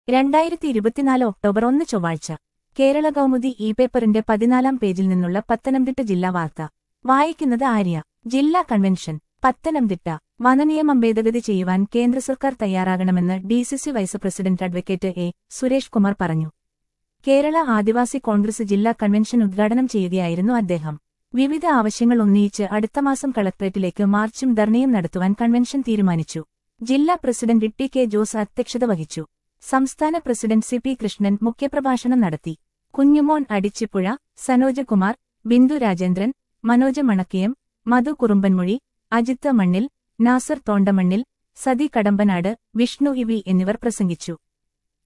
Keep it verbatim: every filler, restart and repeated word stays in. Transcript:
രണ്ടായിരത്തി ഇരുപത്തിനാല് ഒക്ടോബർ ഒന്ന് ചൊവ്വാഴ്ച കേരള കൗമുദി ഇ പേപ്പറിന്റെ പതിനാലാം പേജിൽ നിന്നുള്ള പത്തനംതിട്ട ജില്ലാ വാർത്ത വായിക്കുന്നത് ആര്യ. ജില്ലാ കൺവെൻഷൻ പത്തനംതിട്ട. വനനിയമം ഭേദഗതി ചെയ്യുവാൻ കേന്ദ്ര സർക്കാർ തയ്യാറാകണമെന്ന് DCC vice president advocate A Suresh Kumar പറഞ്ഞു. കേരള ആദിവാസി കോൺഗ്രസ് ജില്ലാ കൺവെൻഷൻ ഉദ്ഘാടനം ചെയ്യുകയായിരുന്നു അദ്ദേഹം. വിവിധ ആവശ്യങ്ങൾ ഉന്നയിച്ച് അടുത്ത മാസം കളക്ടറേറ്റിലേക്ക് മാർച്ചും ധർണയും നടത്തുവാൻ കൺവെൻഷൻ തീരുമാനിച്ചു. ജില്ലാ പ്രസിഡന്റ് ടി കെ ജോസ് അധ്യക്ഷത വഹിച്ചു. സംസ്ഥാന പ്രസിഡന്റ് സി പി കൃഷ്ണൻ മുഖ്യപ്രഭാഷണം നടത്തി. കുഞ്ഞുമോൻ അടിച്ചിപ്പുഴ, സനോജ് കുമാർ, ബിന്ദു രാജേന്ദ്രൻ, മനോജ് മണക്കിയം, മധു കുറുമ്പൻമൊഴി, അജിത്ത് മണ്ണിൽ, നാസർ തോണ്ടമണ്ണിൽ, സതി കടമ്പനാട്, വിഷ്ണു ഇ വി എന്നിവർ പ്രസംഗിച്ചു.